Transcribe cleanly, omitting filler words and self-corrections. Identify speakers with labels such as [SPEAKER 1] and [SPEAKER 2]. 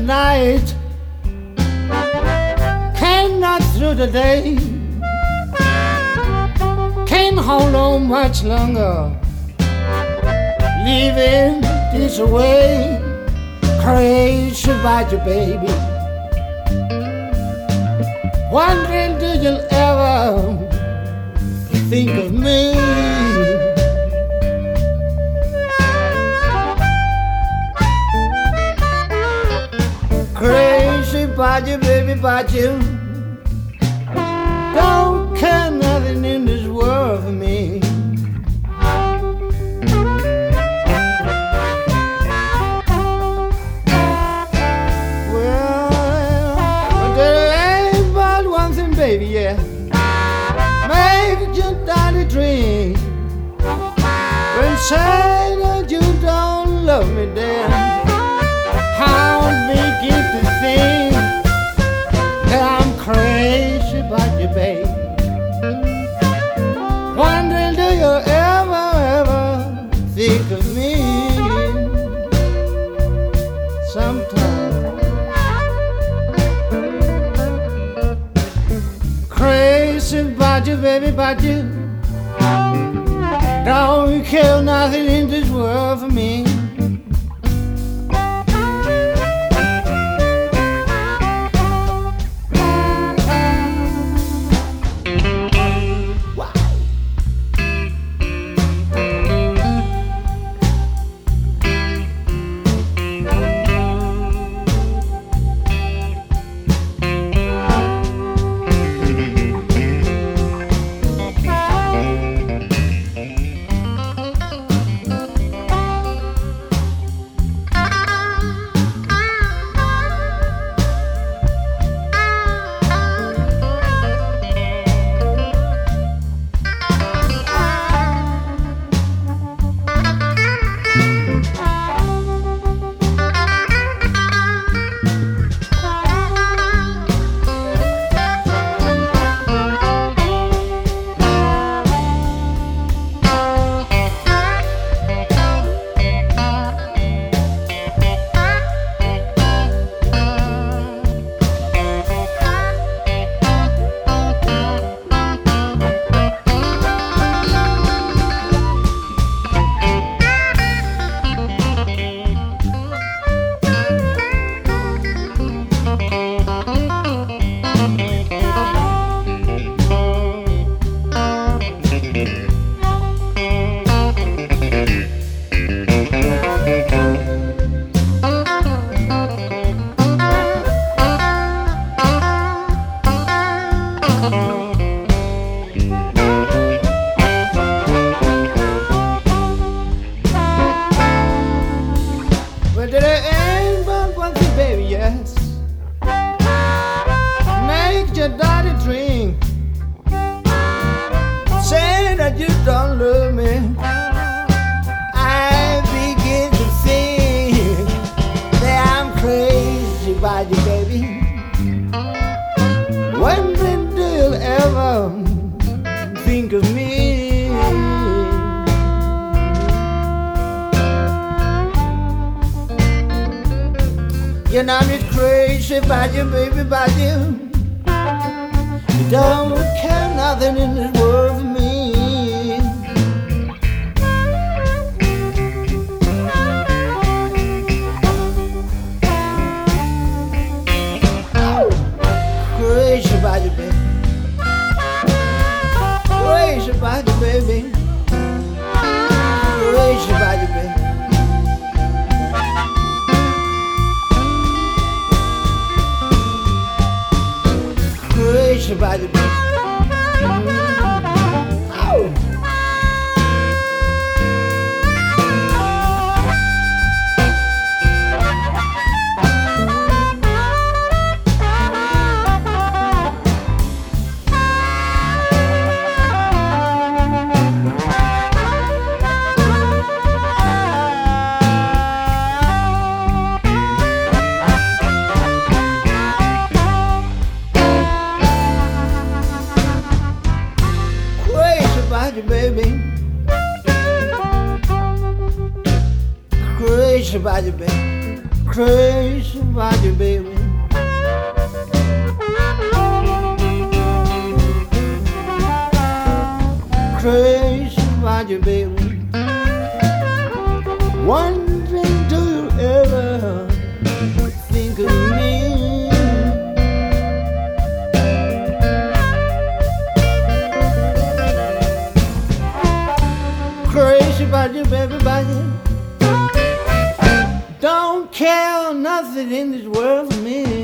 [SPEAKER 1] night, can't not through the day, can't hold on much longer, leaving this way, crazy about you, baby. Wondering, do you ever think of me? Crazy about you, baby, about you. Don't care nothing in this world for me. Well, there ain't but one thing, baby, yeah. Make your daddy dream. When say that you don't love me, then how begin to think that I'm crazy about you, babe. Wondering, do you ever think of me? Sometimes. Crazy about you, baby, about you. Don't care nothing in this world for me. But there ain't but one thing, baby, yes. Make your daddy drink. Say that you don't love me. I begin to think that I'm crazy about you, baby. When did you ever think of me? You know I'm just crazy about you, baby, about you. You don't care nothing in this world for me. Crazy about you, baby. Crazy about you, baby. Crazy about you, baby. Crazy about you, baby. Baby, crazy about you, baby. Crazy about you, baby. Crazy about you, baby. Wondering, do you ever think of me? Crazy about you, baby, about you. Don't care nothing in this world for me.